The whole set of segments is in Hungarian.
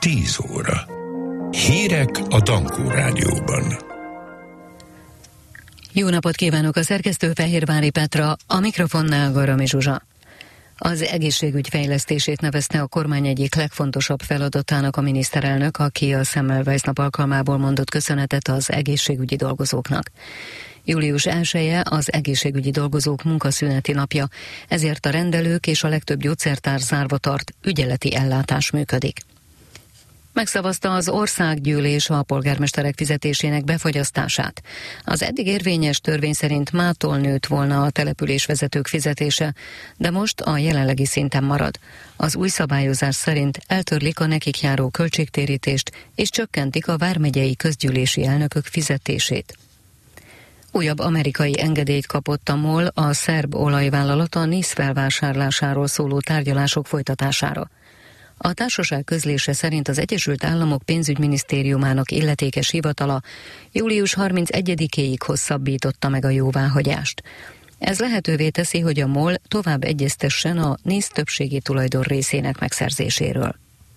10 óra. Hírek a Dankó Rádióban. Jó napot kívánok, a szerkesztő Fehérvári Petra, a mikrofonnál Garami Zsuzsa. Az egészségügy fejlesztését nevezte a kormány egyik legfontosabb feladatának a miniszterelnök, aki a Semmelweis nap alkalmából mondott köszönetet az egészségügyi dolgozóknak. Július 1-e az egészségügyi dolgozók munkaszüneti napja, ezért a rendelők és a legtöbb gyógyszertár zárva tart, ügyeleti ellátás működik. Megszavazta az országgyűlés a polgármesterek fizetésének befagyasztását. Az eddig érvényes törvény szerint mától nőtt volna a településvezetők fizetése, de most a jelenlegi szinten marad. Az új szabályozás szerint eltörlik a nekik járó költségtérítést és csökkentik a vármegyei közgyűlési elnökök fizetését. Újabb amerikai engedélyt kapott a MOL, a szerb olajvállalat a NIS felvásárlásáról szóló tárgyalások folytatására. A társaság közlése szerint az Egyesült Államok pénzügyminisztériumának illetékes hivatala július 31-éig hosszabbította meg a jóváhagyást. Ez lehetővé teszi, hogy a MOL tovább egyeztessen a NIS többségi tulajdon részének megszerzéséről.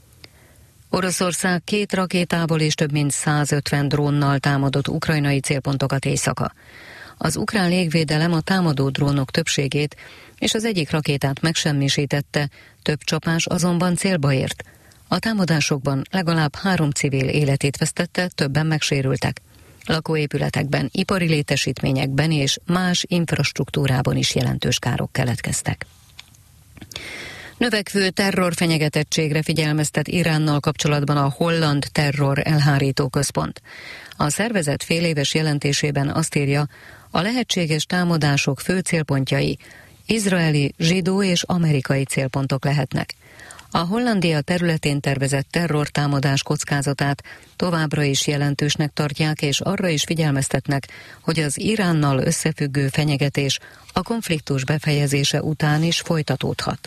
Oroszország 2 rakétából és több mint 150 drónnal támadott ukrajnai célpontokat éjszaka. Az ukrán légvédelem a támadó drónok többségét és az egyik rakétát megsemmisítette, több csapás azonban célba ért. A támadásokban legalább 3 civil életét vesztette, többen megsérültek. Lakóépületekben, ipari létesítményekben és más infrastruktúrában is jelentős károk keletkeztek. Növekvő terrorfenyegetettségre figyelmeztet Iránnal kapcsolatban a Holland Terror Elhárító Központ. A szervezet féléves jelentésében azt írja, a lehetséges támadások fő célpontjai izraeli, zsidó és amerikai célpontok lehetnek. A Hollandia területén tervezett terrortámadás kockázatát továbbra is jelentősnek tartják, és arra is figyelmeztetnek, hogy az Iránnal összefüggő fenyegetés a konfliktus befejezése után is folytatódhat.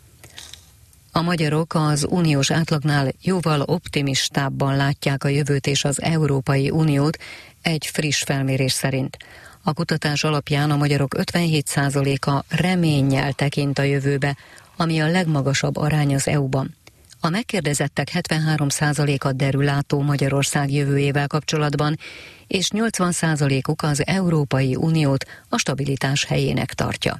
A magyarok az uniós átlagnál jóval optimistábban látják a jövőt és az Európai Uniót egy friss felmérés szerint. A kutatás alapján a magyarok 57%-a reménnyel tekint a jövőbe, ami a legmagasabb arány az EU-ban. A megkérdezettek 73%-a derülátó Magyarország jövőjével kapcsolatban, és 80%-uk az Európai Uniót a stabilitás helyének tartja.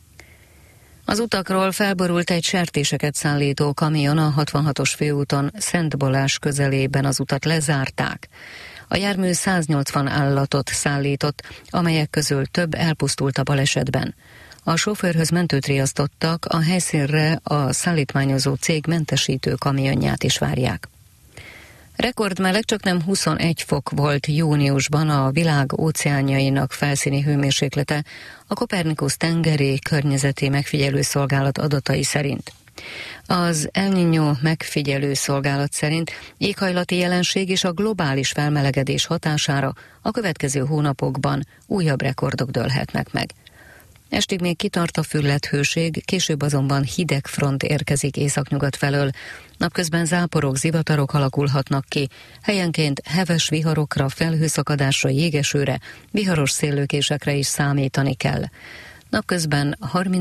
Az utakról felborult egy sertéseket szállító kamion a 66-os főúton Szent Balázs közelében, az utat lezárták. A jármű 180 állatot szállított, amelyek közül több elpusztult a balesetben. A sofőrhöz mentőt riasztottak, a helyszínre a szállítmányozó cég mentesítő kamionját is várják. Rekordmeleg csaknem 21 fok volt júniusban a világ óceánjainak felszíni hőmérséklete a Copernicus tengeri környezeti megfigyelő szolgálat adatai szerint. Az El Niño megfigyelő szolgálat szerint éghajlati jelenség és a globális felmelegedés hatására a következő hónapokban újabb rekordok dőlhetnek meg. Estig még kitart a fülledhőség, később azonban hideg front érkezik északnyugat felől. Napközben záporok, zivatarok alakulhatnak ki, helyenként heves viharokra, felhőszakadásra, jégesőre, viharos széllökésekre is számítani kell. Napközben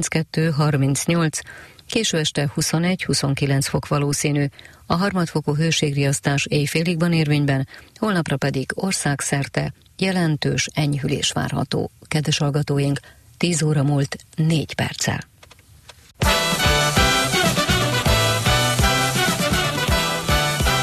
32-38, késő este 21-29 fok valószínű, a harmadfokú hőségriasztás éjfélig van érvényben, holnapra pedig országszerte jelentős enyhülés várható. Kedves hallgatóink, 10 óra múlt 4 perccel.